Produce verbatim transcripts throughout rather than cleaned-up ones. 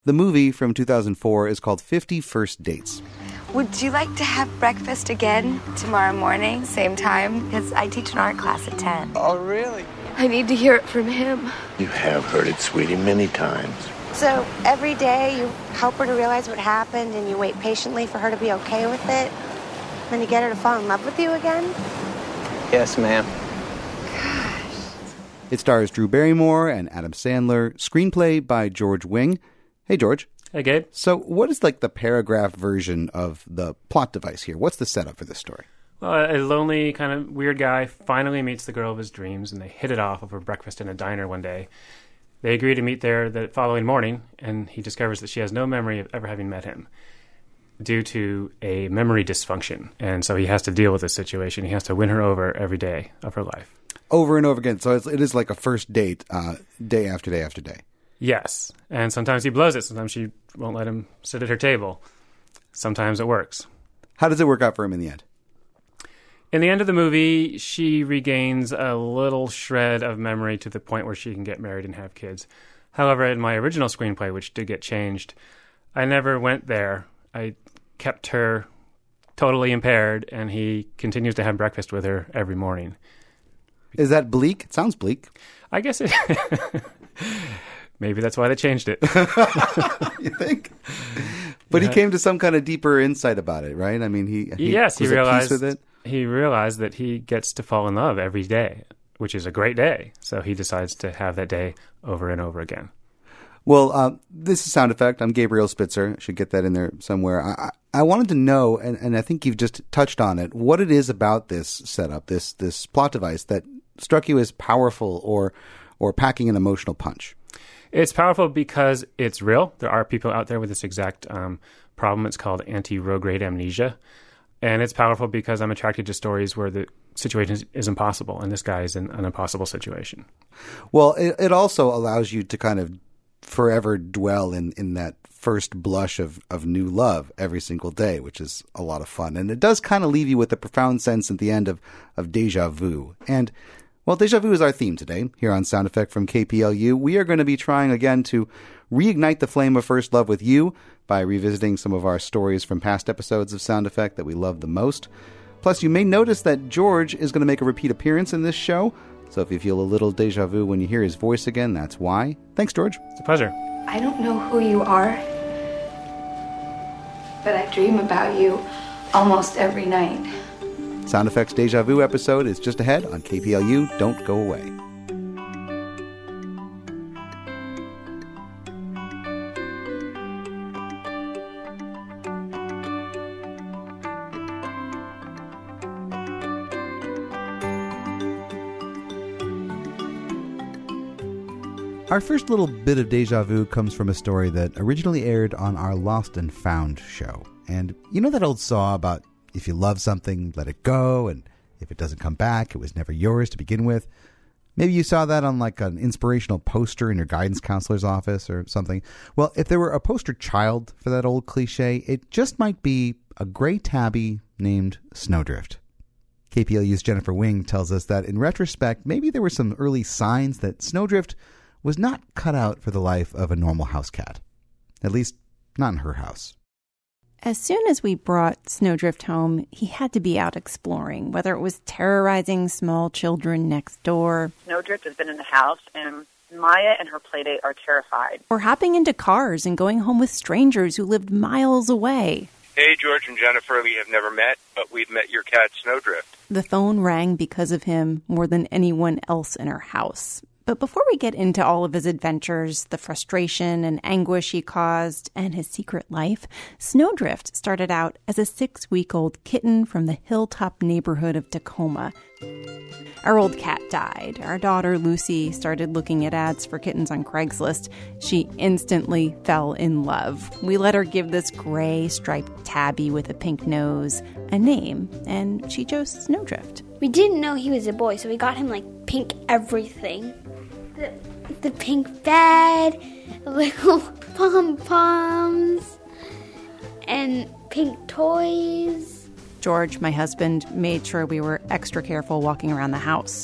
The movie from two thousand four is called fifty First Dates. Would you like to have breakfast again tomorrow morning, same time? Because I teach an art class at ten. Oh, really? I need to hear it from him. You have heard it, sweetie, many times. So every day you help her to realize what happened and you wait patiently for her to be okay with it? Then you get her to fall in love with you again? Yes, ma'am. It stars Drew Barrymore and Adam Sandler. Screenplay by George Wing. Hey, George. Hey, Gabe. So what is like the paragraph version of the plot device here? What's the setup for this story? Well, a lonely, kind of weird guy finally meets the girl of his dreams, and they hit it off over breakfast in a diner one day. They agree to meet there the following morning, and he discovers that she has no memory of ever having met him due to a memory dysfunction. And so he has to deal with this situation. He has to win her over every day of her life. Over and over again. So it's, it is like a first date, uh, day after day after day. Yes. And sometimes he blows it. Sometimes she won't let him sit at her table. Sometimes it works. How does it work out for him in the end? In the end of the movie, she regains a little shred of memory to the point where she can get married and have kids. However, in my original screenplay, which did get changed, I never went there. I kept her totally impaired, and he continues to have breakfast with her every morning. Is that bleak? It sounds bleak. I guess it... Maybe that's why they changed it. You think? But yeah. He came to some kind of deeper insight about it, right? I mean, he, he yes, was he realized at peace with it. He realized that he gets to fall in love every day, which is a great day. So he decides to have that day over and over again. Well, uh, this is Sound Effect. I'm Gabriel Spitzer. I should get that in there somewhere. I, I wanted to know, and, and I think you've just touched on it, what it is about this setup, this this plot device that struck you as powerful or or packing an emotional punch. It's powerful because it's real. There are people out there with this exact um, problem. It's called anti-retrograde amnesia. And it's powerful because I'm attracted to stories where the situation is, is impossible, and this guy is in an impossible situation. Well, it, it also allows you to kind of forever dwell in, in that first blush of, of new love every single day, which is a lot of fun. And it does kind of leave you with a profound sense at the end of, of déjà vu. And well, déjà vu is our theme today here on Sound Effect from K P L U. We are going to be trying again to reignite the flame of first love with you by revisiting some of our stories from past episodes of Sound Effect that we love the most. Plus, you may notice that George is going to make a repeat appearance in this show. So if you feel a little déjà vu when you hear his voice again, that's why. Thanks, George. It's a pleasure. I don't know who you are, but I dream about you almost every night. Sound Effects Deja Vu episode is just ahead on K P L U. Don't go away. Our first little bit of deja vu comes from a story that originally aired on our Lost and Found show. And you know that old saw about if you love something, let it go, and if it doesn't come back, it was never yours to begin with? Maybe you saw that on like an inspirational poster in your guidance counselor's office or something. Well, if there were a poster child for that old cliche, it just might be a gray tabby named Snowdrift. K P L U's Jennifer Wing tells us that in retrospect, maybe there were some early signs that Snowdrift was not cut out for the life of a normal house cat. At least, not in her house. As soon as we brought Snowdrift home, he had to be out exploring, whether it was terrorizing small children next door. Snowdrift has been in the house, and Maya and her playdate are terrified. Or hopping into cars and going home with strangers who lived miles away. Hey, George and Jennifer, we have never met, but we've met your cat, Snowdrift. The phone rang because of him more than anyone else in our house. But before we get into all of his adventures, the frustration and anguish he caused, and his secret life, Snowdrift started out as a six-week-old kitten from the hilltop neighborhood of Tacoma. Our old cat died. Our daughter, Lucy, started looking at ads for kittens on Craigslist. She instantly fell in love. We let her give this gray striped tabby with a pink nose a name, and she chose Snowdrift. We didn't know he was a boy, so we got him, like, pink everything. The, the pink bed, little pom-poms, and pink toys. George, my husband, made sure we were extra careful walking around the house.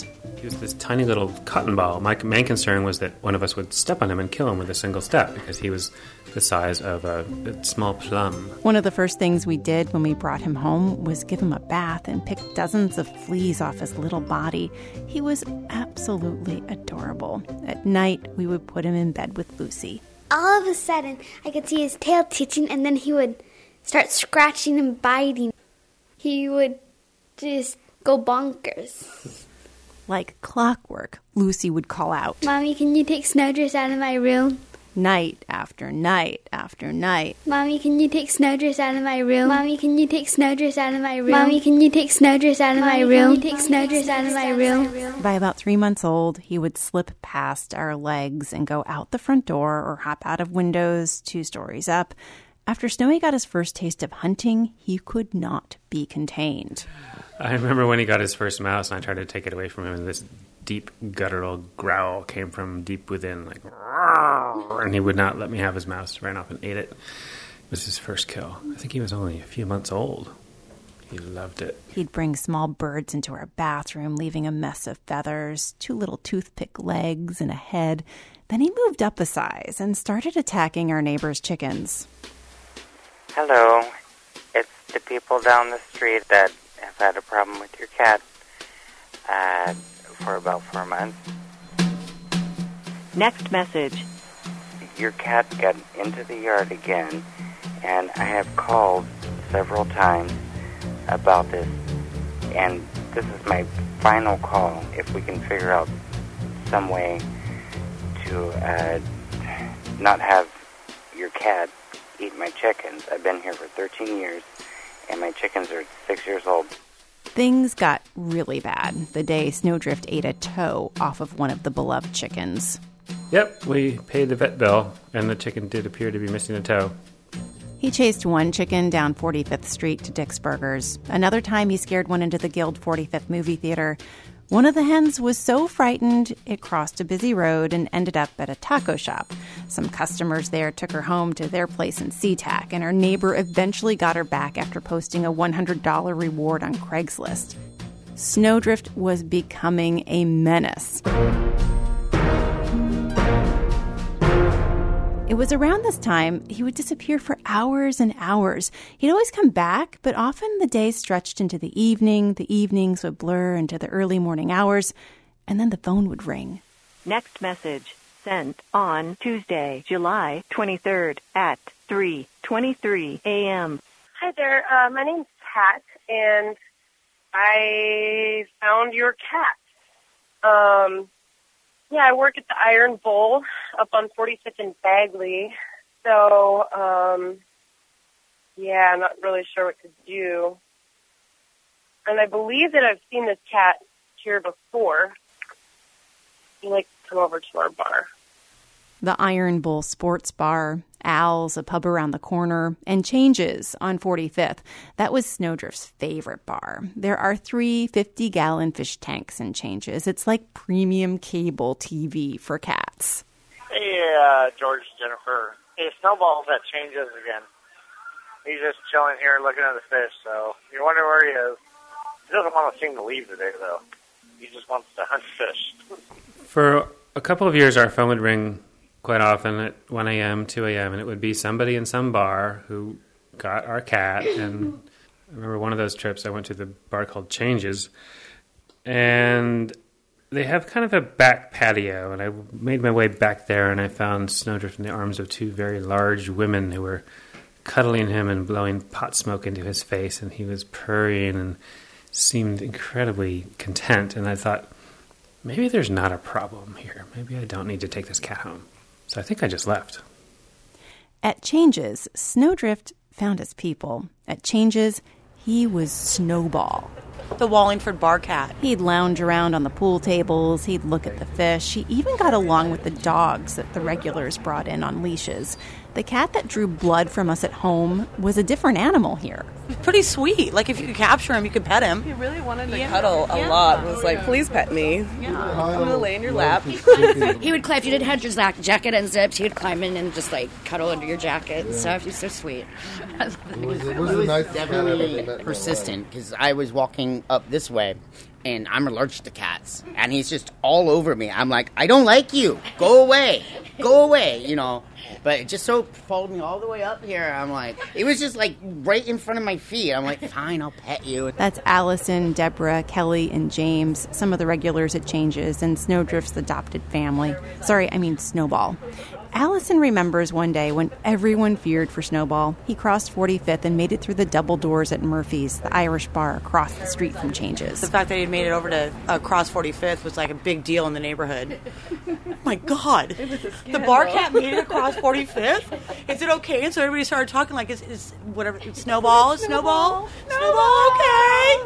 He was this tiny little cotton ball. My main concern was that one of us would step on him and kill him with a single step because he was the size of a, a small plum. One of the first things we did when we brought him home was give him a bath and pick dozens of fleas off his little body. He was absolutely adorable. At night, we would put him in bed with Lucy. All of a sudden, I could see his tail twitching, and then he would start scratching and biting. He would just go bonkers. Like clockwork, Lucy would call out, "Mommy, can you take Snowdrifts out of my room?" Night after night after night. "Mommy, can you take Snowdrifts out of my room? Mommy, can you take Snowdrifts out of my room? Mommy, can you take Snowdrifts out of my room? Take Snowdrifts out of my room." By about three months old, he would slip past our legs and go out the front door or hop out of windows two stories up. After Snowy got his first taste of hunting, he could not be contained. I remember when he got his first mouse and I tried to take it away from him, and this deep guttural growl came from deep within, like, and he would not let me have his mouse. Ran off and ate it. It was his first kill. I think he was only a few months old. He loved it. He'd bring small birds into our bathroom, leaving a mess of feathers, two little toothpick legs, and a head. Then he moved up a size and started attacking our neighbors' chickens. Hello. It's the people down the street that have had a problem with your cat uh, for about four months. Next message. Your cat got into the yard again, and I have called several times about this, and this is my final call. If we can figure out some way to uh, not have your cat eat my chickens. I've been here for thirteen years, and my chickens are six years old. Things got really bad the day Snowdrift ate a toe off of one of the beloved chickens. Yep, we paid the vet bill, and the chicken did appear to be missing a toe. He chased one chicken down forty-fifth Street to Dick's Burgers. Another time, he scared one into the Guild forty-fifth movie theater. One of the hens was so frightened, it crossed a busy road and ended up at a taco shop. Some customers there took her home to their place in SeaTac, and her neighbor eventually got her back after posting a one hundred dollars reward on Craigslist. Snowdrift was becoming a menace. It was around this time he would disappear for hours and hours. He'd always come back, but often the days stretched into the evening, the evenings would blur into the early morning hours, and then the phone would ring. Next message sent on Tuesday, July twenty-third at three twenty-three a.m. Hi there, uh, my name's Pat, and I found your cat. Um... Yeah, I work at the Iron Bowl up on forty-fifth and Bagley. So, um, yeah, I'm not really sure what to do. And I believe that I've seen this cat here before. He likes to come over to our bar. The Iron Bowl Sports Bar, Al's, a pub around the corner, and Changes on forty-fifth. That was Snowdrift's favorite bar. There are three fifty-gallon fish tanks in Changes. It's like premium cable T V for cats. Hey, uh, George, Jennifer. Hey, Snowball's at Changes again. He's just chilling here looking at the fish, so you're wondering where he is. He doesn't want to seem to leave today, though. He just wants to hunt fish. For a couple of years, our phone would ring quite often at one a.m., two a.m., and it would be somebody in some bar who got our cat. And I remember one of those trips I went to the bar called Changes, and they have kind of a back patio, and I made my way back there, and I found Snowdrift in the arms of two very large women who were cuddling him and blowing pot smoke into his face, and he was purring and seemed incredibly content. And I thought, maybe there's not a problem here. Maybe I don't need to take this cat home. So I think I just left. At Changes, Snowdrift found his people. At Changes, he was Snowball. The Wallingford bar cat. He'd lounge around on the pool tables. He'd look at the fish. He even got along with the dogs that the regulars brought in on leashes. The cat that drew blood from us at home was a different animal here. Pretty sweet. Like, if you could capture him, you could pet him. He really wanted to yeah. cuddle a yeah. lot. It was like, yeah. please pet me. Yeah. I'm going to lay in your lap. He would climb. If you didn't have your jacket unzipped, he would climb in and just, like, cuddle under your jacket and stuff. He's so sweet. It was, it was, it was nice definitely persistent, because I was walking up this way and I'm allergic to cats. And he's just all over me. I'm like, I don't like you. Go away. Go away, you know. But it just so followed me all the way up here. I'm like, it was just like right in front of my feet. I'm like, fine, I'll pet you. That's Allison, Deborah, Kelly, and James, some of the regulars at Changes, and Snowdrift's adopted family. Sorry, I mean Snowball. Allison remembers one day when everyone feared for Snowball. He crossed forty-fifth and made it through the double doors at Murphy's, the Irish bar across the street from Changes. The fact that he made it over to uh, cross forty-fifth was like a big deal in the neighborhood. Oh my God. The bar cat made it across forty-fifth? Is it okay? And so everybody started talking like, is, is whatever, Snowball? Snowball? Snowball? Snowball, okay.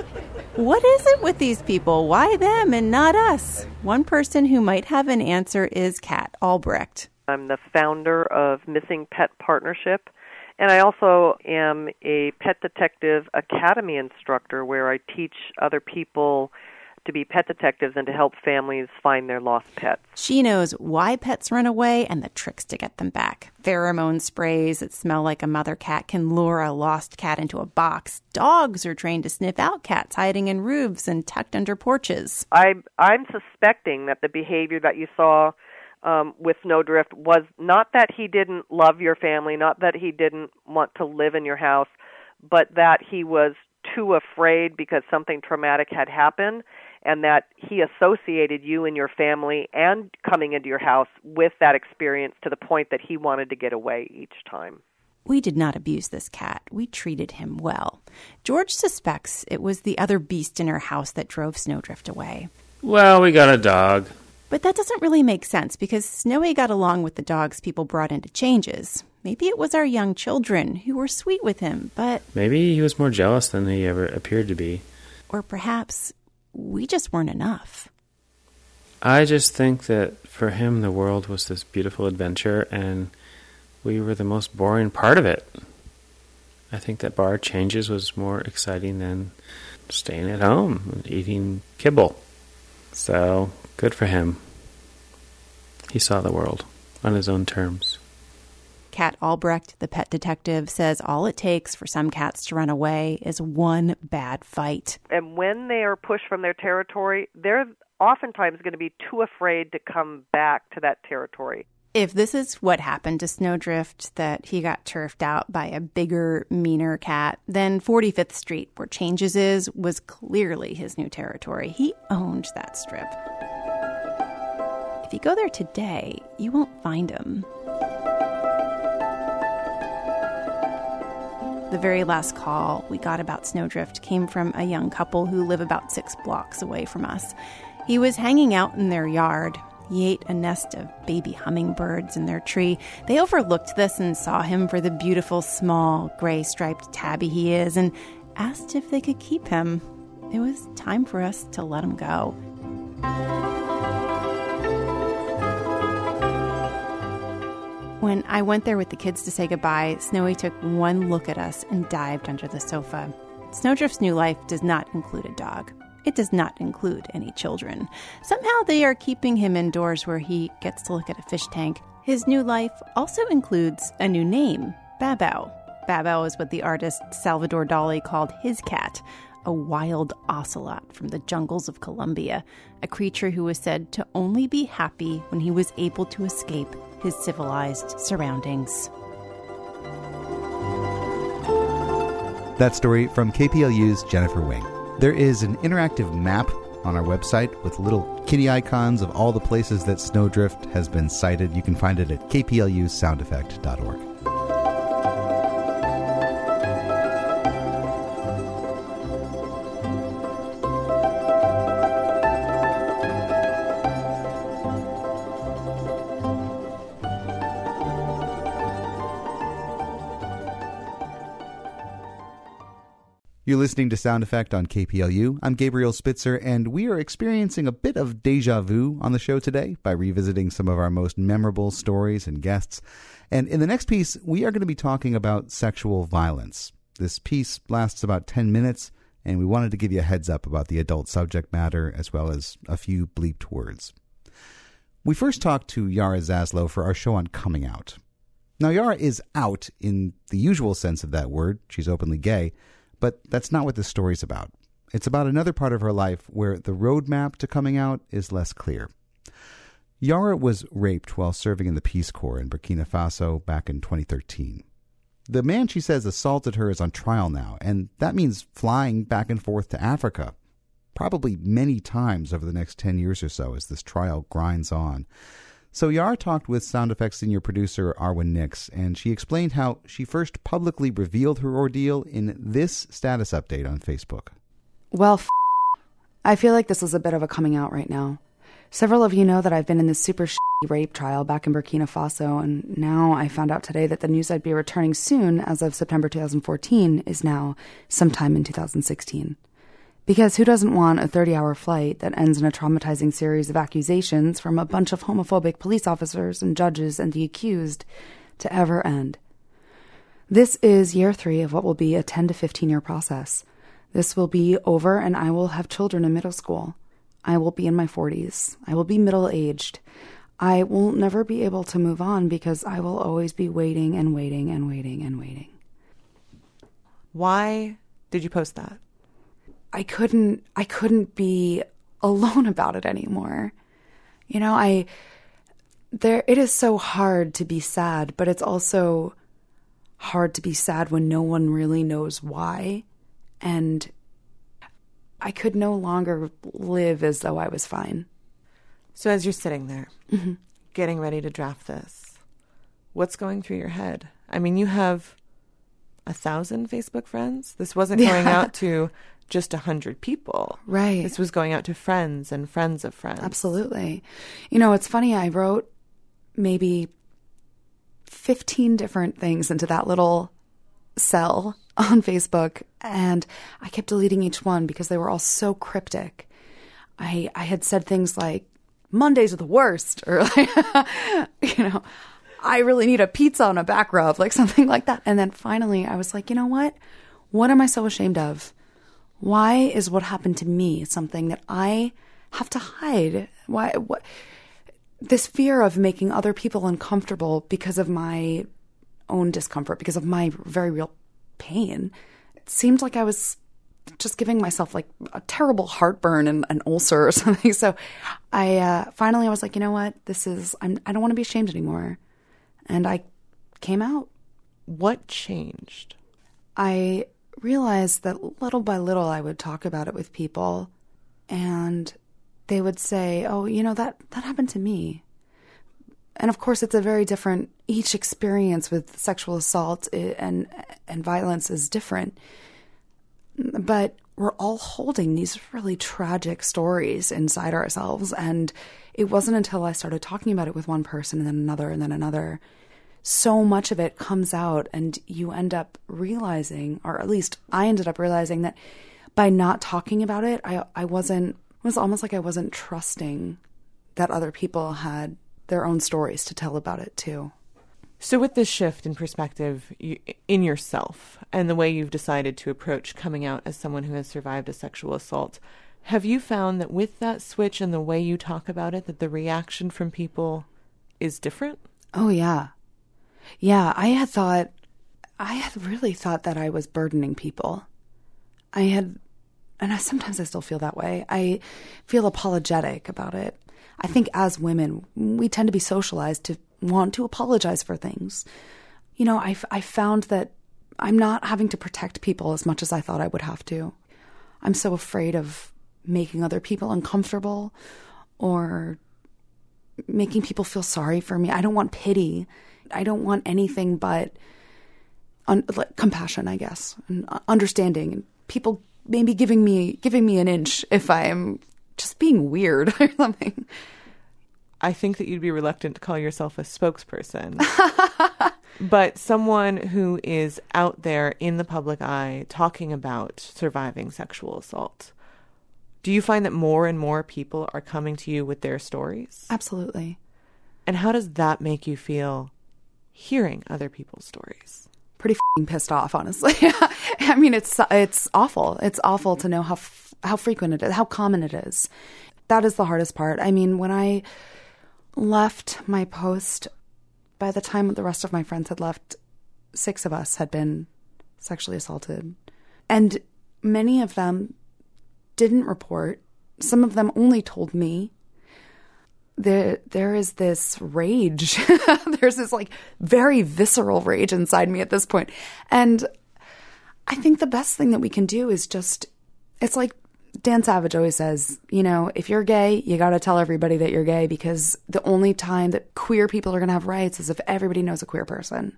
What is it with these people? Why them and not us? One person who might have an answer is Kat Albrecht. I'm the founder of Missing Pet Partnership, and I also am a Pet Detective Academy instructor where I teach other people to be pet detectives and to help families find their lost pets. She knows why pets run away and the tricks to get them back. Pheromone sprays that smell like a mother cat can lure a lost cat into a box. Dogs are trained to sniff out cats hiding in roofs and tucked under porches. I, I'm suspecting that the behavior that you saw um, with Snowdrift was not that he didn't love your family, not that he didn't want to live in your house, but that he was too afraid because something traumatic had happened, and that he associated you and your family and coming into your house with that experience to the point that he wanted to get away each time. We did not abuse this cat. We treated him well. George suspects it was the other beast in her house that drove Snowdrift away. Well, we got a dog. But that doesn't really make sense because Snowy got along with the dogs people brought into Changes. Maybe it was our young children who were sweet with him, but... Maybe he was more jealous than he ever appeared to be. Or perhaps we just weren't enough. I just think that for him the world was this beautiful adventure and we were the most boring part of it. I think that bar Changes was more exciting than staying at home and eating kibble. So, good for him. He saw the world on his own terms. Kat Albrecht, the pet detective, says all it takes for some cats to run away is one bad fight. And when they are pushed from their territory, they're oftentimes going to be too afraid to come back to that territory. If this is what happened to Snowdrift, that he got turfed out by a bigger, meaner cat, then forty-fifth Street, where Changes is, was clearly his new territory. He owned that strip. If you go there today, you won't find him. The very last call we got about Snowdrift came from a young couple who live about six blocks away from us. He was hanging out in their yard. He ate a nest of baby hummingbirds in their tree. They overlooked this and saw him for the beautiful, small, gray-striped tabby he is and asked if they could keep him. It was time for us to let him go. When I went there with the kids to say goodbye, Snowy took one look at us and dived under the sofa. Snowdrift's new life does not include a dog. It does not include any children. Somehow they are keeping him indoors where he gets to look at a fish tank. His new life also includes a new name, Babao. Babao is what the artist Salvador Dali called his cat, a wild ocelot from the jungles of Colombia, a creature who was said to only be happy when he was able to escape his civilized surroundings. That story from K P L U's Jennifer Wing. There is an interactive map on our website with little kitty icons of all the places that Snowdrift has been sighted. You can find it at k p l u sound effect dot org. You're listening to Sound Effect on K P L U. I'm Gabriel Spitzer, and we are experiencing a bit of deja vu on the show today by revisiting some of our most memorable stories and guests. And in the next piece, we are going to be talking about sexual violence. This piece lasts about ten minutes, and we wanted to give you a heads up about the adult subject matter as well as a few bleeped words. We first talked to Yara Zaslow for our show on coming out. Now, Yara is out in the usual sense of that word. She's openly gay. But that's not what this story's about. It's about another part of her life where the roadmap to coming out is less clear. Yara was raped while serving in the Peace Corps in Burkina Faso back in twenty thirteen. The man she says assaulted her is on trial now, and that means flying back and forth to Africa, probably many times over the next ten years or so as this trial grinds on. So Yara talked with Sound Effects senior producer Arwen Nix, and she explained how she first publicly revealed her ordeal in this status update on Facebook. Well, f- I feel like this is a bit of a coming out right now. Several of you know that I've been in this super sh- rape trial back in Burkina Faso, and now I found out today that the news I'd be returning soon, as of September twenty fourteen, is now sometime in two thousand sixteen. Because who doesn't want a thirty-hour flight that ends in a traumatizing series of accusations from a bunch of homophobic police officers and judges and the accused to ever end? This is year three of what will be a ten to fifteen year process. This will be over and I will have children in middle school. I will be in my forties. I will be middle-aged. I will never be able to move on because I will always be waiting and waiting and waiting and waiting. Why did you post that? I couldn't, I couldn't be alone about it anymore. You know, I, there, it is so hard to be sad, but it's also hard to be sad when no one really knows why. And I could no longer live as though I was fine. So as you're sitting there, mm-hmm. getting ready to draft this, what's going through your head? I mean, you have a thousand Facebook friends. This wasn't going Yeah. out to just a hundred people. Right. This was going out to friends and friends of friends. Absolutely. You know, it's funny. I wrote maybe fifteen different things into that little cell on Facebook, and I kept deleting each one because they were all so cryptic. I I had said things like, Mondays are the worst, or like, you know, I really need a pizza on a back rub, like something like that. And then finally I was like, you know what? What am I so ashamed of? Why is what happened to me something that I have to hide? Why? What? This fear of making other people uncomfortable because of my own discomfort, because of my very real pain. It seemed like I was just giving myself like a terrible heartburn and an ulcer or something. So I uh, finally I was like, you know what? This is, I'm, I don't want to be ashamed anymore. And I came out. What changed? I realized that little by little I would talk about it with people and they would say, oh, you know, that, that happened to me. And of course, it's a very different, each experience with sexual assault and and violence is different. But we're all holding these really tragic stories inside ourselves. And it wasn't until I started talking about it with one person and then another and then another, so much of it comes out and you end up realizing, or at least I ended up realizing, that by not talking about it, I, I wasn't, it was almost like I wasn't trusting that other people had their own stories to tell about it too. So with this shift in perspective you, in yourself and the way you've decided to approach coming out as someone who has survived a sexual assault, have you found that with that switch and the way you talk about it, that the reaction from people is different? Oh, yeah. Yeah, I had thought, I had really thought that I was burdening people. I had, and I, sometimes I still feel that way. I feel apologetic about it. I think as women, we tend to be socialized to want to apologize for things. You know, I, I found that I'm not having to protect people as much as I thought I would have to. I'm so afraid of making other people uncomfortable or making people feel sorry for me. I don't want pity. I don't want anything but un, like, compassion, I guess, and understanding, and people maybe giving me giving me an inch if I'm just being weird or something. I think that you'd be reluctant to call yourself a spokesperson, but someone who is out there in the public eye talking about surviving sexual assault. Do you find that more and more people are coming to you with their stories? Absolutely. And how does that make you feel hearing other people's stories? Pretty f***ing pissed off, honestly. I mean, it's it's awful. It's awful to know how f- how frequent it is, how common it is. That is the hardest part. I mean, when I left my post, by the time the rest of my friends had left, six of us had been sexually assaulted. And many of them didn't report. Some of them only told me. There, there is this rage. There's this like very visceral rage inside me at this point. And I think the best thing that we can do is just, it's like Dan Savage always says, you know, if you're gay, you got to tell everybody that you're gay, because the only time that queer people are going to have rights is if everybody knows a queer person.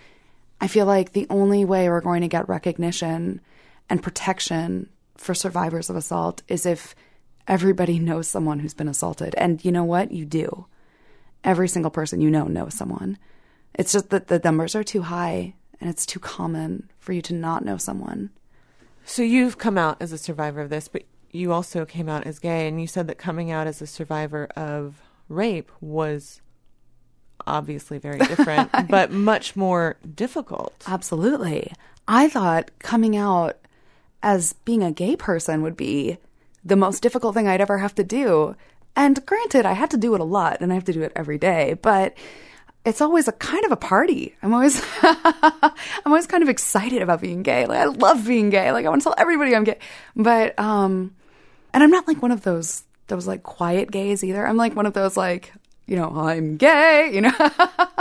I feel like the only way we're going to get recognition and protection for survivors of assault is if everybody knows someone who's been assaulted. And you know what? You do. Every single person you know knows someone. It's just that the numbers are too high and it's too common for you to not know someone. So you've come out as a survivor of this, but you also came out as gay, and you said that coming out as a survivor of rape was obviously very different, but much more difficult. Absolutely. I thought coming out as being a gay person would be the most difficult thing I'd ever have to do. And granted, I had to do it a lot, and I have to do it every day, but it's always a kind of a party. I'm always, I'm always kind of excited about being gay. Like, I love being gay. Like, I want to tell everybody I'm gay. But, um, and I'm not like one of those, those like quiet gays either. I'm like one of those like, you know, I'm gay, you know.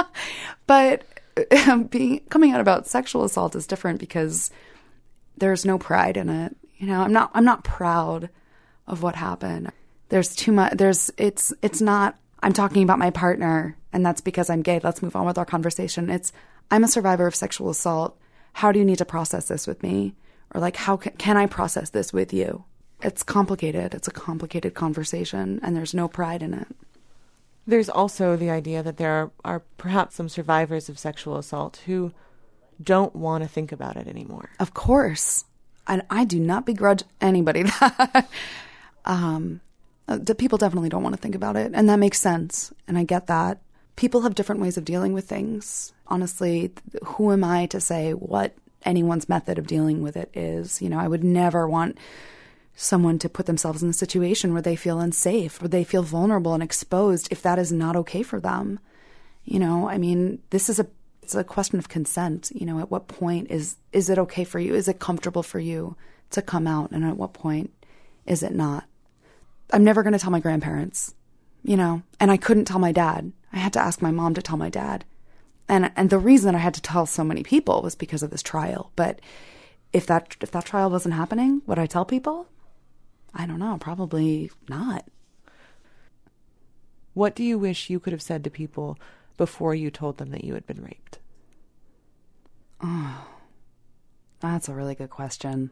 But being, coming out about sexual assault is different because there's no pride in it. You know, I'm not, I'm not proud of what happened. There's too much, there's, it's, it's not, I'm talking about my partner, and that's because I'm gay. Let's move on with our conversation. It's, I'm a survivor of sexual assault. How do you need to process this with me? Or like, how can, can I process this with you? It's complicated. It's a complicated conversation, and there's no pride in it. There's also the idea that there are, are perhaps some survivors of sexual assault who don't want to think about it anymore. Of course. And I do not begrudge anybody that. um, the people definitely don't want to think about it, and that makes sense, and I get that. People have different ways of dealing with things. Honestly, who am I to say what anyone's method of dealing with it is? You know, I would never want someone to put themselves in a situation where they feel unsafe, where they feel vulnerable and exposed, if that is not okay for them. You know, I mean, this is a it's a question of consent. You know, at what point is is it okay for you? Is it comfortable for you to come out? And at what point is it not? I'm never going to tell my grandparents, you know, and I couldn't tell my dad. I had to ask my mom to tell my dad. And and the reason I had to tell so many people was because of this trial. But if that if that trial wasn't happening, would I tell people? I don't know, probably not. What do you wish you could have said to people before you told them that you had been raped? Oh, that's a really good question.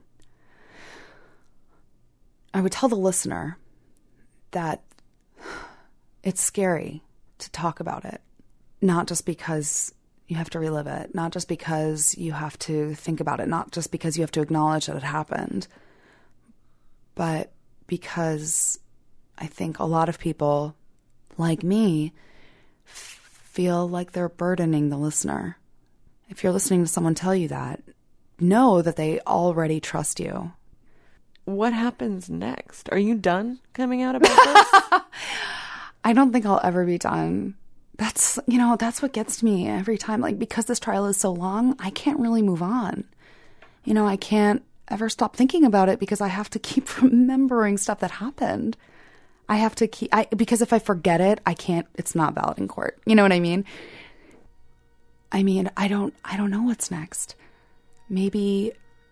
I would tell the listener that it's scary to talk about it, not just because you have to relive it, not just because you have to think about it, not just because you have to acknowledge that it happened, but because I think a lot of people, like me, f- feel like they're burdening the listener. If you're listening to someone tell you that, know that they already trust you. What happens next? Are you done coming out about this? I don't think I'll ever be done. That's, you know, that's what gets to me every time. Like, because this trial is so long, I can't really move on. You know, I can't ever stop thinking about it because I have to keep remembering stuff that happened. I have to keep, I, because if I forget it, I can't, it's not valid in court. You know what I mean? I mean, I don't, I don't know what's next. Maybe,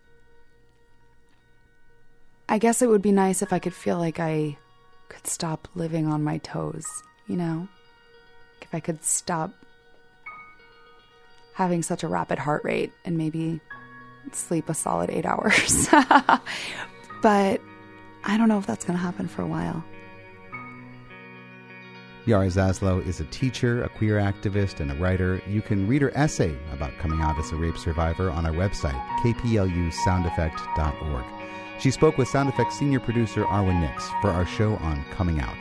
I guess it would be nice if I could feel like I could stop living on my toes, you know? If I could stop having such a rapid heart rate and maybe sleep a solid eight hours. But I don't know if that's going to happen for a while. Yara Zaslow is a teacher, a queer activist, and a writer. You can read her essay about coming out as a rape survivor on our website, k p l u sound effect dot org. She spoke with Sound Effects senior producer Arwen Nix for our show on Coming Out.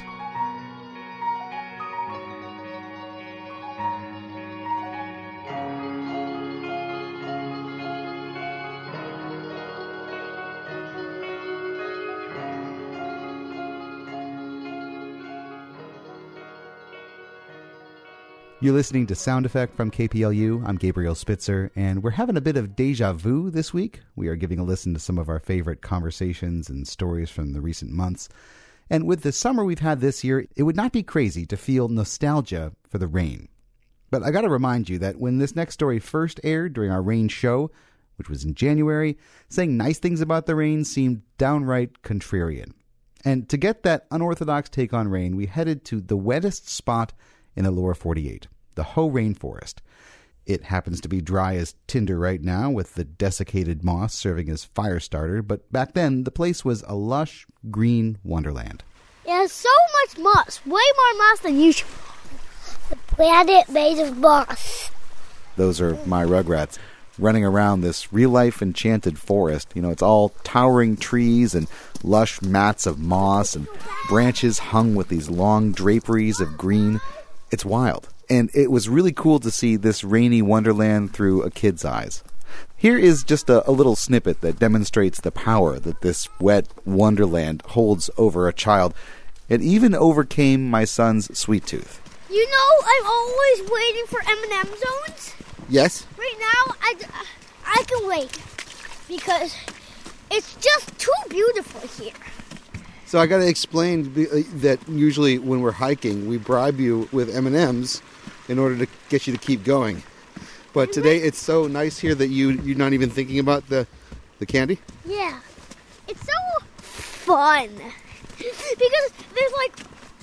You're listening to Sound Effect from K P L U. I'm Gabriel Spitzer, and we're having a bit of deja vu this week. We are giving a listen to some of our favorite conversations and stories from the recent months. And with the summer we've had this year, it would not be crazy to feel nostalgia for the rain. But I got to remind you that when this next story first aired during our rain show, which was in January, saying nice things about the rain seemed downright contrarian. And to get that unorthodox take on rain, we headed to the wettest spot in the lower forty-eight, the Hoh Rainforest. It happens to be dry as tinder right now, with the desiccated moss serving as fire starter, but back then the place was a lush, green wonderland. It has so much moss, way more moss than usual. The planet made of moss. Those are my Rugrats running around this real-life enchanted forest. You know, it's all towering trees and lush mats of moss and branches hung with these long draperies of green. It's wild. And it was really cool to see this rainy wonderland through a kid's eyes. Here is just a, a little snippet that demonstrates the power that this wet wonderland holds over a child. It even overcame my son's sweet tooth. You know, I'm always waiting for M and M zones. Yes? Right now, I, I can wait because it's just too beautiful here. So I got to explain that usually when we're hiking, we bribe you with M and M's in order to get you to keep going. But today it's so nice here that you, you're not even thinking about the, the candy? Yeah. It's so fun. Because there's like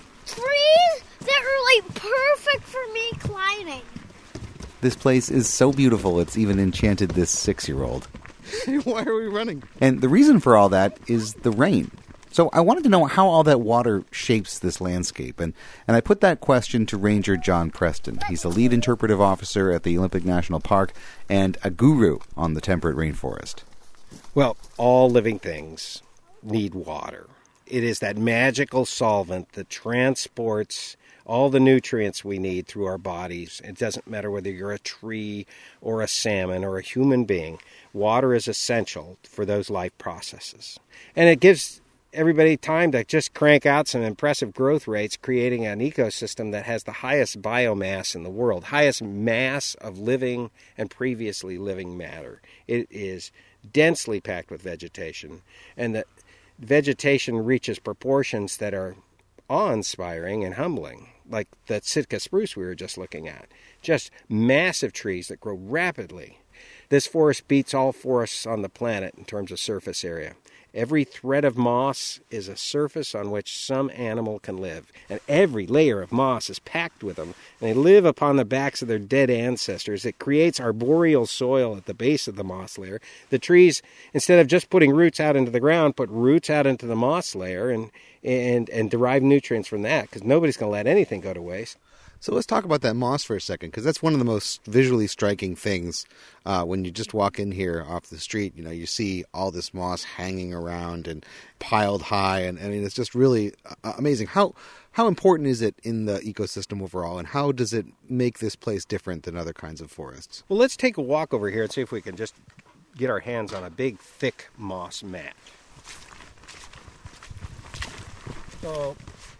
trees that are like perfect for me climbing. This place is so beautiful, it's even enchanted this six-year-old. Why are we running? And the reason for all that is the rain. So I wanted to know how all that water shapes this landscape, and, and I put that question to Ranger John Preston. He's the lead interpretive officer at the Olympic National Park and a guru on the temperate rainforest. Well, all living things need water. It is that magical solvent that transports all the nutrients we need through our bodies. It doesn't matter whether you're a tree or a salmon or a human being. Water is essential for those life processes. And it gives everybody time to just crank out some impressive growth rates, creating an ecosystem that has the highest biomass in the world, highest mass of living and previously living matter. It is densely packed with vegetation, and the vegetation reaches proportions that are awe-inspiring and humbling, like the Sitka spruce we were just looking at. Just massive trees that grow rapidly. This forest beats all forests on the planet in terms of surface area. Every thread of moss is a surface on which some animal can live, and every layer of moss is packed with them, and they live upon the backs of their dead ancestors. It creates arboreal soil at the base of the moss layer. The trees, instead of just putting roots out into the ground, put roots out into the moss layer and and, and derive nutrients from that, because nobody's going to let anything go to waste. So let's talk about that moss for a second, because that's one of the most visually striking things. Uh, when you just walk in here off the street, you know, you see all this moss hanging around and piled high, and I mean, it's just really uh, amazing. How how important is it in the ecosystem overall, and how does it make this place different than other kinds of forests? Well, let's take a walk over here and see if we can just get our hands on a big, thick moss mat. So,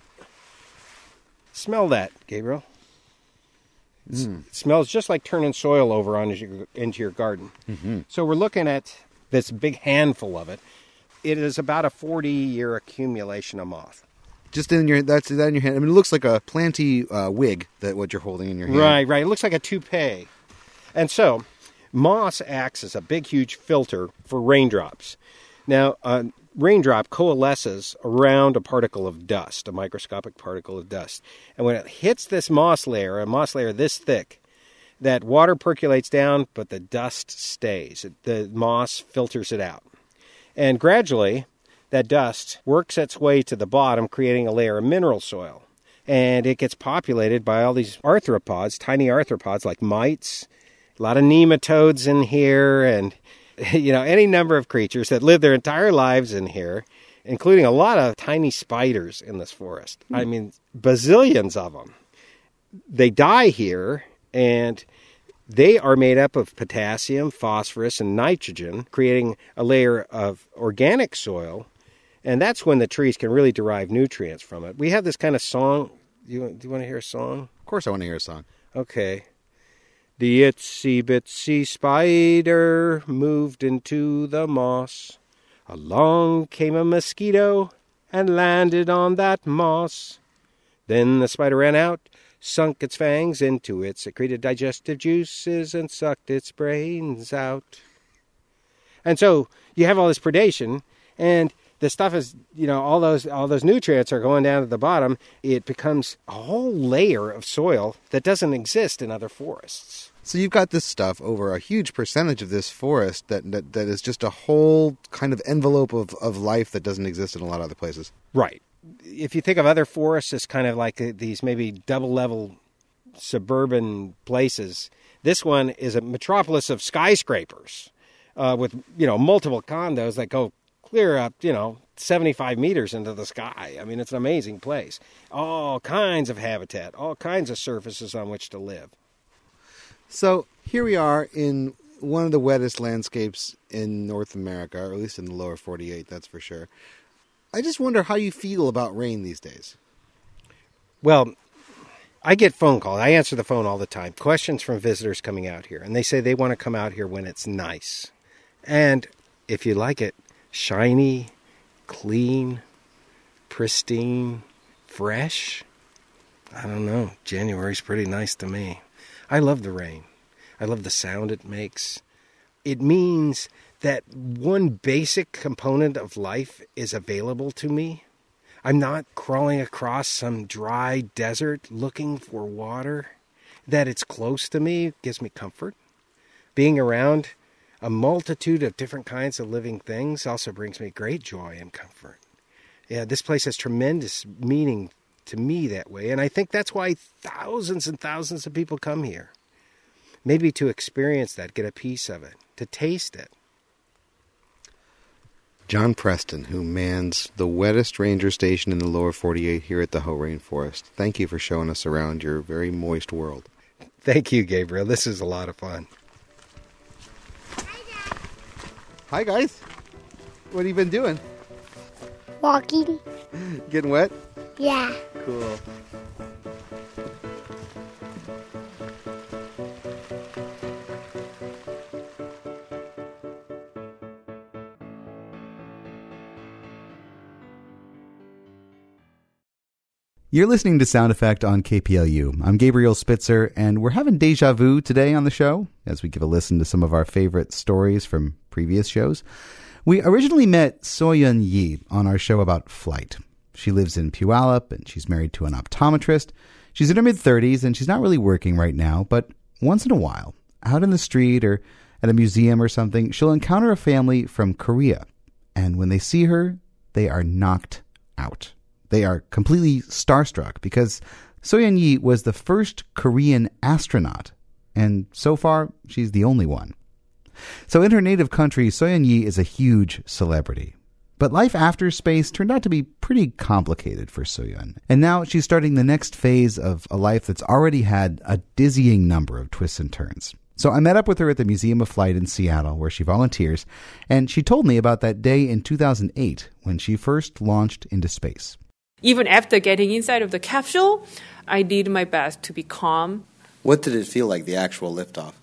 smell that, Gabriel. Mm. It smells just like turning soil over on your, into your garden. Mm-hmm. So we're looking at this big handful of it. It is about a forty-year accumulation of moss. Just in your that's that in your hand. I mean, it looks like a planty uh, wig that what you're holding in your hand. Right, right. It looks like a toupee. And so, moss acts as a big, huge filter for raindrops. Now, a raindrop coalesces around a particle of dust, a microscopic particle of dust. And when it hits this moss layer, a moss layer this thick, that water percolates down, but the dust stays. The moss filters it out. And gradually, that dust works its way to the bottom, creating a layer of mineral soil. And it gets populated by all these arthropods, tiny arthropods like mites, a lot of nematodes in here, and you know, any number of creatures that live their entire lives in here, including a lot of tiny spiders in this forest. Mm. I mean, bazillions of them. They die here, and they are made up of potassium, phosphorus, and nitrogen, creating a layer of organic soil, and that's when the trees can really derive nutrients from it. We have this kind of song. Do you, do you want to hear a song? Of course I want to hear a song. Okay. The itsy bitsy spider moved into the moss. Along came a mosquito and landed on that moss. Then the spider ran out, sunk its fangs into it, secreted digestive juices, and sucked its brains out. And so you have all this predation, and the stuff is, you know, all those all those nutrients are going down to the bottom. It becomes a whole layer of soil that doesn't exist in other forests. So you've got this stuff over a huge percentage of this forest that that, that is just a whole kind of envelope of, of life that doesn't exist in a lot of other places. Right. If you think of other forests as kind of like these maybe double-level suburban places, this one is a metropolis of skyscrapers uh, with, you know, multiple condos that go clear up, you know, seventy-five meters into the sky. I mean, it's an amazing place. All kinds of habitat, all kinds of surfaces on which to live. So here we are in one of the wettest landscapes in North America, or at least in the lower forty-eight, that's for sure. I just wonder how you feel about rain these days. Well, I get phone calls. I answer the phone all the time. Questions from visitors coming out here. And they say they want to come out here when it's nice. And if you like it, shiny, clean, pristine, fresh. I don't know. January's pretty nice to me. I love the rain. I love the sound it makes. It means that one basic component of life is available to me. I'm not crawling across some dry desert looking for water. That it's close to me gives me comfort. Being around a multitude of different kinds of living things also brings me great joy and comfort. Yeah, this place has tremendous meaning to me that way, and I think that's why thousands and thousands of people come here. Maybe to experience that, get a piece of it, to taste it. John Preston, who mans the wettest ranger station in the lower forty-eight here at the Hoh Rainforest. Thank you for showing us around your very moist world. Thank you, Gabriel. This is a lot of fun. Hi, guys. What have you been doing? Walking. Getting wet? Yeah. Cool. You're listening to Sound Effect on K P L U. I'm Gabriel Spitzer, and we're having deja vu today on the show as we give a listen to some of our favorite stories from previous shows. We originally met So-Yeon Yi on our show about flight. She lives in Puyallup, and she's married to an optometrist. She's in her mid-thirties, and she's not really working right now, but once in a while, out in the street or at a museum or something, she'll encounter a family from Korea. And when they see her, they are knocked out. They are completely starstruck because So-Yeon Yi was the first Korean astronaut, and so far, she's the only one. So in her native country, So-Yeon Yi is a huge celebrity. But life after space turned out to be pretty complicated for So-Yeon. And now she's starting the next phase of a life that's already had a dizzying number of twists and turns. So I met up with her at the Museum of Flight in Seattle, where she volunteers, and she told me about that day in two thousand eight when she first launched into space. Even after getting inside of the capsule, I did my best to be calm. What did it feel like, the actual liftoff?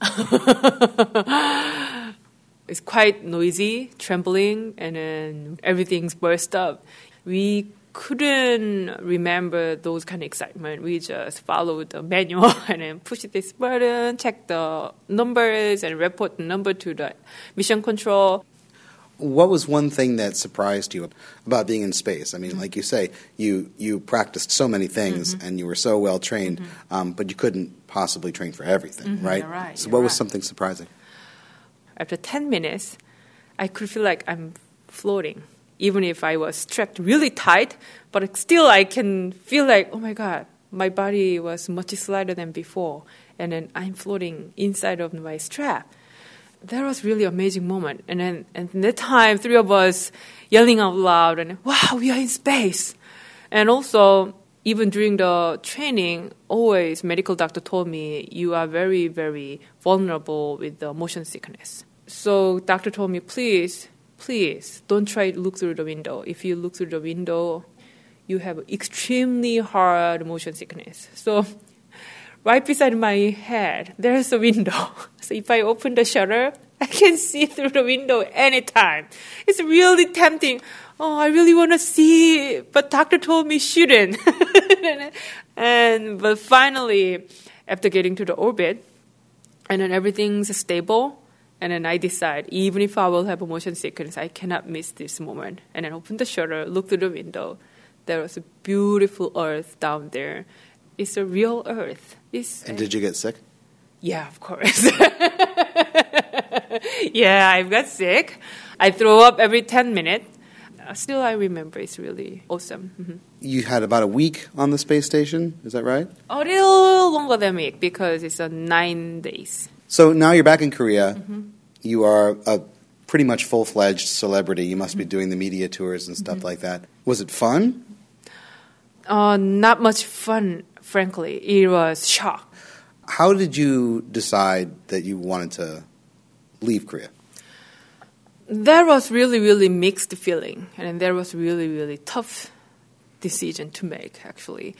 It's quite noisy, trembling, and then everything's burst up. We couldn't remember those kind of excitement. We just followed the manual and then push this button, check the numbers, and report the number to the mission control. What was one thing that surprised you about being in space? I mean, mm-hmm. like you say, you, you practiced so many things mm-hmm. and you were so well trained, mm-hmm. um, but you couldn't possibly train for everything, mm-hmm. right? You're right? So you're what was right. something surprising? After ten minutes, I could feel like I'm floating, even if I was strapped really tight, but still I can feel like, oh my God, my body was much slighter than before, and then I'm floating inside of my strap. That was really an amazing moment. And then and that time, three of us yelling out loud, and wow, we are in space. And also, even during the training, always medical doctor told me, you are very, very vulnerable with the motion sickness. So doctor told me, please, please, don't try to look through the window. If you look through the window, you have extremely hard motion sickness. So right beside my head, there's a window. So if I open the shutter, I can see through the window anytime. It's really tempting. Oh, I really want to see, but doctor told me shouldn't. and but finally, after getting to the orbit, and then everything's stable, and then I decide, even if I will have a motion sickness, I cannot miss this moment. And then open the shutter, look through the window. There was a beautiful earth down there. It's a real earth. It's, and did you get sick? Yeah, of course. Yeah, I got sick. I throw up every ten minutes. Uh, still, I remember it's really awesome. Mm-hmm. You had about a week on the space station, is that right? A little longer than a week because it's uh, nine days. So now you're back in Korea. Mm-hmm. You are a pretty much full-fledged celebrity. You must Mm-hmm. be doing the media tours and stuff mm-hmm. like that. Was it fun? Uh, not much fun, frankly. It was shock. How did you decide that you wanted to leave Korea? That was really, really mixed feeling. And that was really, really tough decision to make, actually.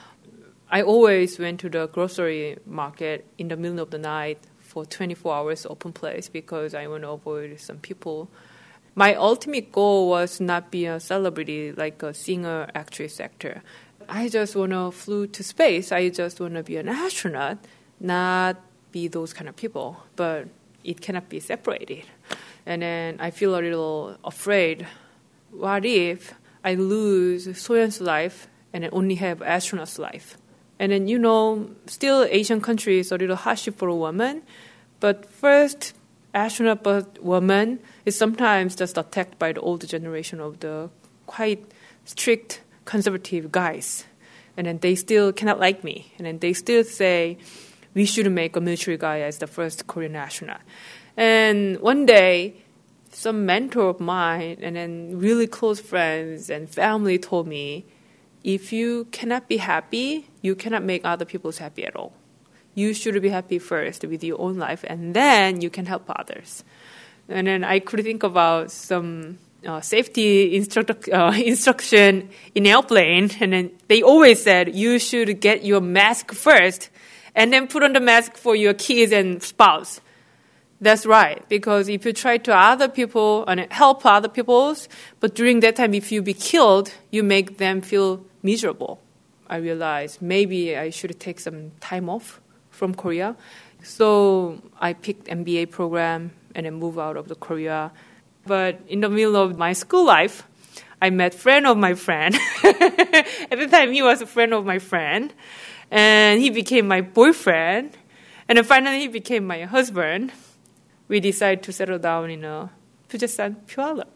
I always went to the grocery market in the middle of the night for twenty-four hours open place because I want to avoid some people. My ultimate goal was not be a celebrity like a singer, actress, actor. I just want to flew to space. I just want to be an astronaut, not be those kind of people. But it cannot be separated. And then I feel a little afraid. What if I lose Soyeon's life and then only have astronaut's life? And then, you know, still Asian countries a little hardship for a woman. But first, astronaut but woman is sometimes just attacked by the older generation of the quite strict conservative guys. And then they still cannot like me. And then they still say, we should make a military guy as the first Korean astronaut. And one day, some mentor of mine and then really close friends and family told me, if you cannot be happy, you cannot make other people happy at all. You should be happy first with your own life, and then you can help others. And then I could think about some uh, safety instruct- uh, instruction in airplane, and then they always said, you should get your mask first, and then put on the mask for your kids and spouse. That's right, because if you try to other people and help other people, but during that time, if you be killed, you make them feel miserable. I realized maybe I should take some time off from Korea. So I picked M B A program and then moved out of the Korea. But in the middle of my school life, I met friend of my friend. At the time, he was a friend of my friend. And he became my boyfriend. And then finally, he became my husband. We decided to settle down in a Pujasan, Puyallup.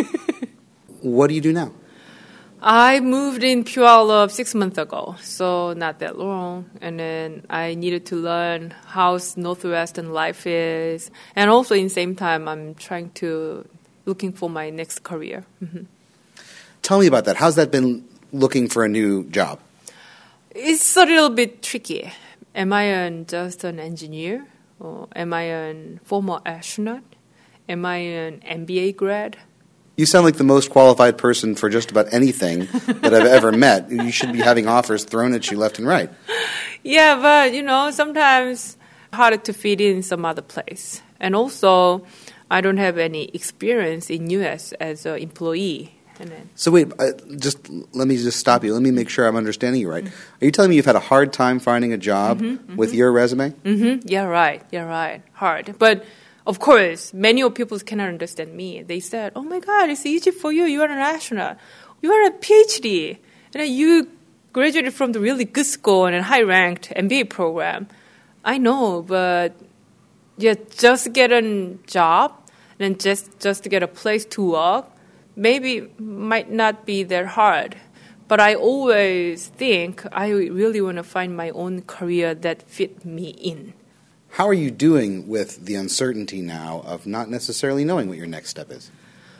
What do you do now? I moved in Puyallup six months ago, so not that long. And then I needed to learn how Northwestern life is. And also in the same time, I'm trying to, looking for my next career. Mm-hmm. Tell me about that. How's that been looking for a new job? It's a little bit tricky. Am I an, just an engineer? Or am I a former astronaut? Am I an M B A grad? You sound like the most qualified person for just about anything that I've ever met. You should be having offers thrown at you left and right. Yeah, but, you know, sometimes harder to fit in some other place. And also, I don't have any experience in U S as an employee. And then, so wait, uh, just let me just stop you. Let me make sure I'm understanding you right. Are you telling me you've had a hard time finding a job mm-hmm, mm-hmm. with your resume? Mm-hmm. Yeah, right. Yeah, right. Hard. But of course, many of people cannot understand me. They said, oh my God, it's easy for you. You are an astronaut. You are a PhD. And you graduated from the really good school and a high-ranked M B A program. I know, but yeah, just get a job and just, just to get a place to work, maybe might not be that hard. But I always think I really want to find my own career that fit me in. How are you doing with the uncertainty now of not necessarily knowing what your next step is?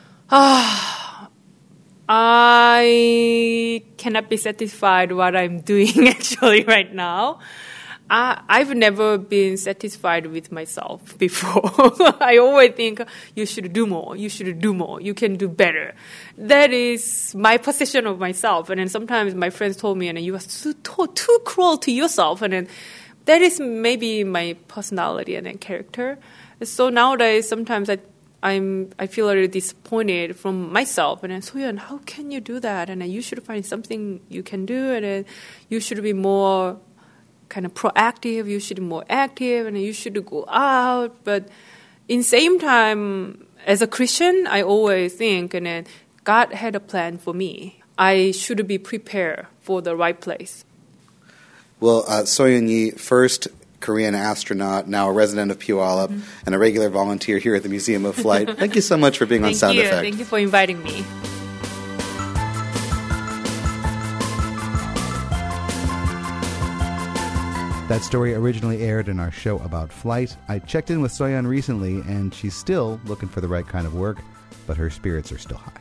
Ah, I cannot be satisfied what I'm doing actually right now. I, I've never been satisfied with myself before. I always think you should do more, you should do more, you can do better. That is my perception of myself. And then sometimes my friends told me, and you are too, too, too cruel to yourself. And then that is maybe my personality and character. So nowadays, sometimes I, I'm I feel a little disappointed from myself. And then, Soyeon, how can you do that? And then you should find something you can do, and then you should be more kind of proactive. You should be more active, and you should go out. But in same time, as a Christian, I always think, and then God had a plan for me. I should be prepared for the right place. Well, uh, Soyeon Yi, first Korean astronaut, now a resident of Puyallup, mm-hmm. and a regular volunteer here at the Museum of Flight. Thank you so much for being on Sound you. Effect. Thank you for inviting me. That story originally aired in our show about flight. I checked in with Soyeon recently, and she's still looking for the right kind of work, but her spirits are still high.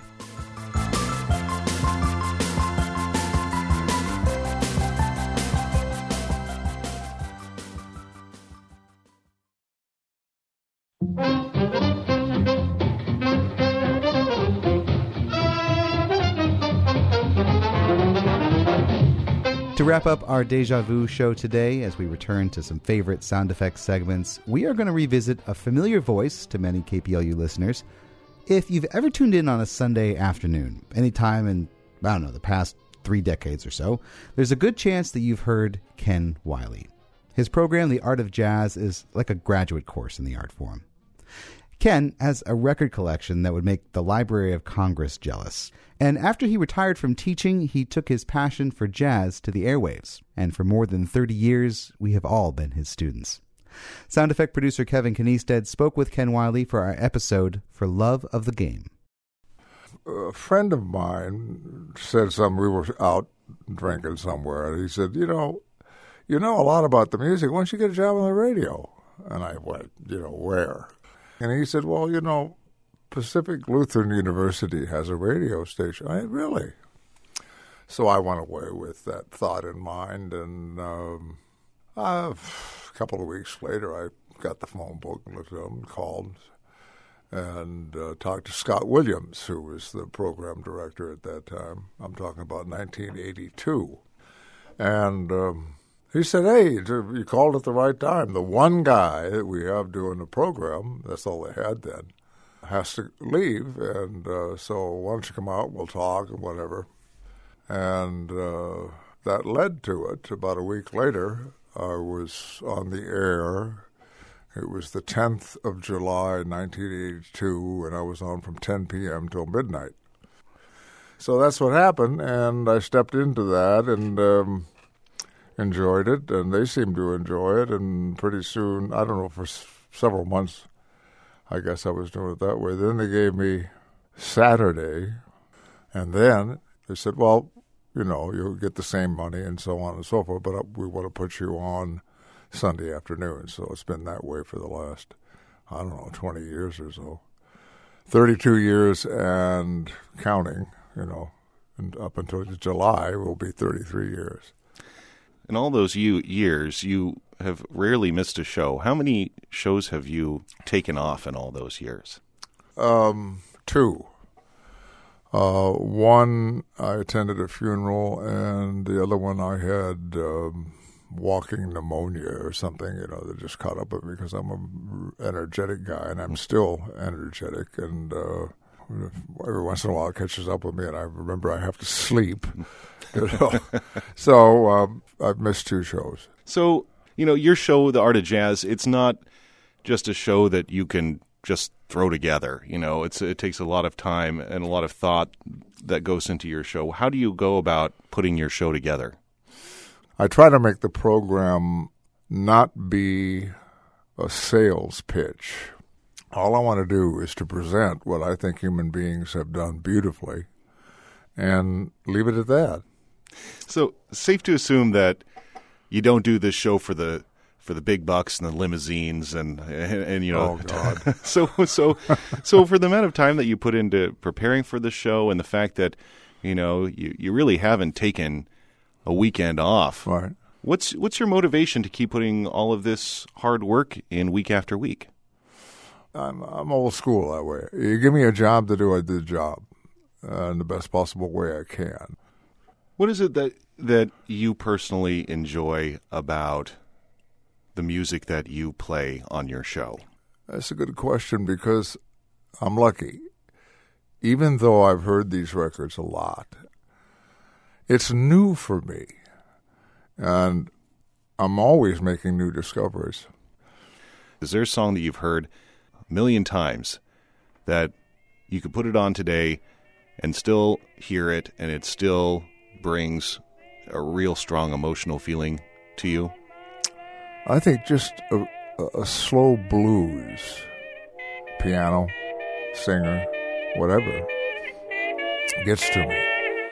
To wrap up our Deja Vu show today, as we return to some favorite sound effects segments, we are going to revisit a familiar voice to many K P L U listeners. If you've ever tuned in on a Sunday afternoon, anytime in, I don't know, the past three decades or so, there's a good chance that you've heard Ken Wiley. His program, The Art of Jazz, is like a graduate course in the art form. Ken has a record collection that would make the Library of Congress jealous. And after he retired from teaching, he took his passion for jazz to the airwaves. And for more than thirty years, we have all been his students. Sound effect producer Kevin Kniested spoke with Ken Wiley for our episode For Love of the Game. A friend of mine said something. We were out drinking somewhere, and he said, you know, you know a lot about the music. Why don't you get a job on the radio? And I went, you know, where? And he said, well, you know, Pacific Lutheran University has a radio station. I said, really? So I went away with that thought in mind, and um, uh, a couple of weeks later, I got the phone book and looked at them and called and uh, talked to Scott Williams, who was the program director at that time. I'm talking about nineteen eighty-two. And um, he said, hey, you called at the right time. The one guy that we have doing the program, that's all they had then, has to leave, and uh, so why don't you come out, we'll talk and whatever. And uh, that led to it. About a week later, I was on the air. It was the tenth of July, nineteen eighty-two, and I was on from ten p.m. till midnight. So that's what happened, and I stepped into that and um, enjoyed it, and they seemed to enjoy it, and pretty soon, I don't know, for s- several months, I guess I was doing it that way. Then they gave me Saturday, and then they said, well, you know, you'll get the same money and so on and so forth, but we want to put you on Sunday afternoon. So it's been that way for the last, I don't know, twenty years or so. thirty-two years and counting, you know, and up until July will be thirty-three years. In all those you, years, you have rarely missed a show. How many shows have you taken off in all those years? Um, two. Uh, one, I attended a funeral, and the other one I had um, walking pneumonia or something, you know, that just caught up with me because I'm an energetic guy, and I'm still energetic, and uh, every once in a while it catches up with me, and I remember I have to sleep. You know? So um, I've missed two shows. So, you know, your show, The Art of Jazz, it's not just a show that you can just throw together. You know, it's it takes a lot of time and a lot of thought that goes into your show. How do you go about putting your show together? I try to make the program not be a sales pitch. All I want to do is to present what I think human beings have done beautifully and leave it at that. So, safe to assume that you don't do this show for the for the big bucks and the limousines and and, and you know. Oh God! so so so for the amount of time that you put into preparing for the show and the fact that you know you, you really haven't taken a weekend off. Right. What's what's your motivation to keep putting all of this hard work in week after week? I'm I'm old school that way. You give me a job to do, I do the job uh, in the best possible way I can. What is it that that you personally enjoy about the music that you play on your show? That's a good question because I'm lucky. Even though I've heard these records a lot, it's new for me. And I'm always making new discoveries. Is there a song that you've heard a million times that you could put it on today and still hear it, and it still brings a real strong emotional feeling to you? I think just a, a slow blues, piano, singer, whatever, gets to me.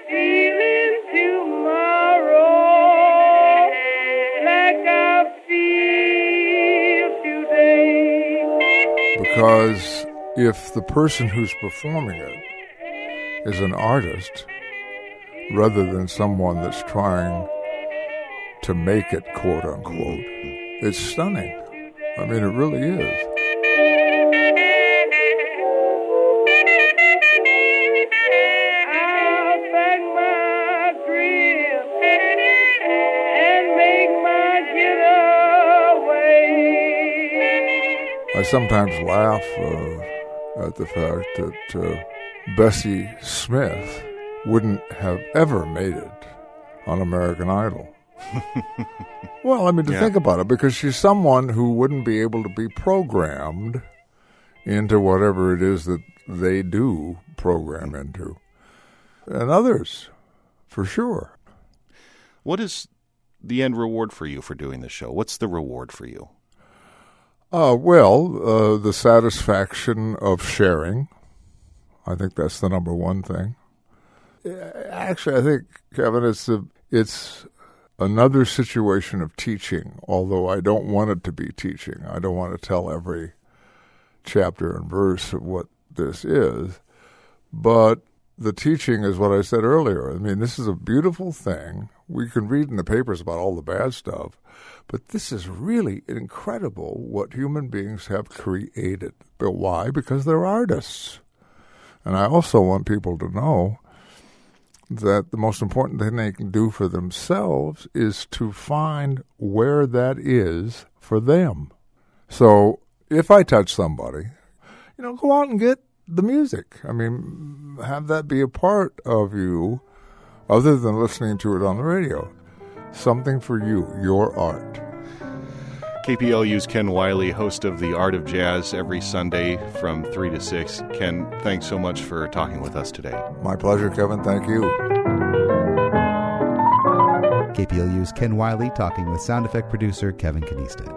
Because if the person who's performing it is an artist rather than someone that's trying to make it, quote unquote, it's stunning. I mean, it really is. I sometimes laugh uh, at the fact that uh, Bessie Smith wouldn't have ever made it on American Idol. Well, I mean, to Yeah. think about it, because she's someone who wouldn't be able to be programmed into whatever it is that they do program into. And others, for sure. What is the end reward for you for doing this show? What's the reward for you? Uh, well, uh, the satisfaction of sharing. I think that's the number one thing. Actually, I think, Kevin, it's a, it's another situation of teaching, although I don't want it to be teaching. I don't want to tell every chapter and verse of what this is. But the teaching is what I said earlier. I mean, this is a beautiful thing. We can read in the papers about all the bad stuff, but this is really incredible what human beings have created. But why? Because they're artists. And I also want people to know that the most important thing they can do for themselves is to find where that is for them. So if I touch somebody, you know, go out and get the music. I mean, have that be a part of you other than listening to it on the radio. Something for you, your art. K P L U's Ken Wiley, host of The Art of Jazz, every Sunday from three to six. Ken, thanks so much for talking with us today. My pleasure, Kevin. Thank you. K P L U's Ken Wiley talking with sound effect producer Kevin Kniestead.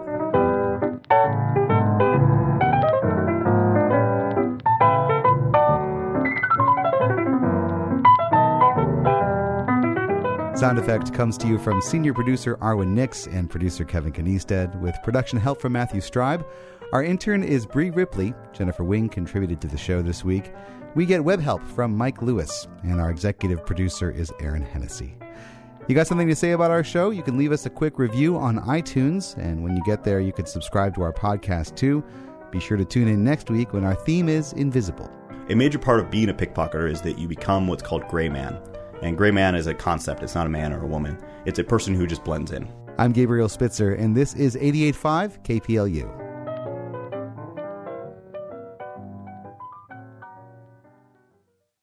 Sound Effect comes to you from senior producer Arwen Nix and producer Kevin Kniestead, with production help from Matthew Stribe. Our intern is Bree Ripley. Jennifer Wing contributed to the show this week. We get web help from Mike Lewis, and our executive producer is Aaron Hennessy. You got something to say about our show? You can leave us a quick review on iTunes, and when you get there, you can subscribe to our podcast too. Be sure to tune in next week when our theme is Invisible. A major part of being a pickpocketer is that you become what's called gray man. And gray man is a concept. It's not a man or a woman. It's a person who just blends in. I'm Gabriel Spitzer, and this is eighty-eight point five K P L U.